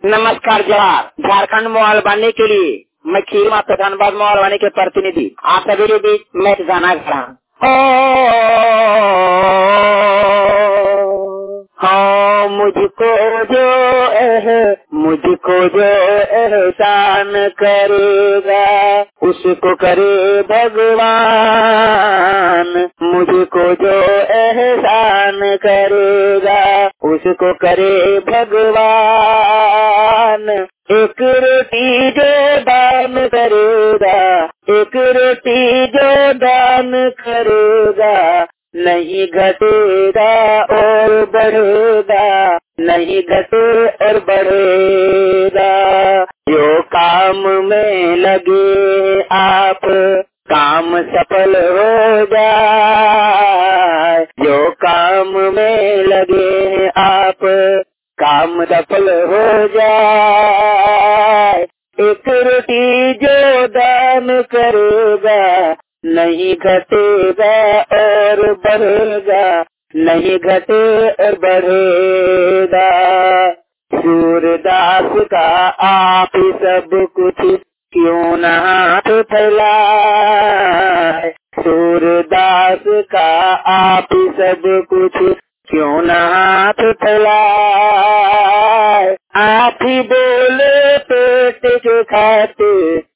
नमस्कार जवाहर। झारखंड मोबाइल बनने के लिए मैं खीरमा तो धनबाद मोबाइल वाले के प्रतिनिधि आप सभी के बीच मैं गाना गा हाँ मुझको जो एहसान करेगा उसको करे भगवान। मुझको जो एहसान करेगा उसको करे भगवान। एक रोटी जो दान करेगा एक रोटी जो दान करेगा नहीं घटेगा और बढ़ेगा नहीं घटे और बढ़ेगा। जो काम में लगे आप काम सफल हो जाए। जो काम में लगे आप काम सफल हो जाए। एक रोटी जो दान करेगा नहीं घटेगा और बढ़ेगा नहीं घटे और बढ़ेगा। सूरदास का आप सब कुछ क्यों न हाथ फैलाए। सूरदास का आप सब कुछ क्यों न हाथ फैलाए। आप ही बोले पेट के खाते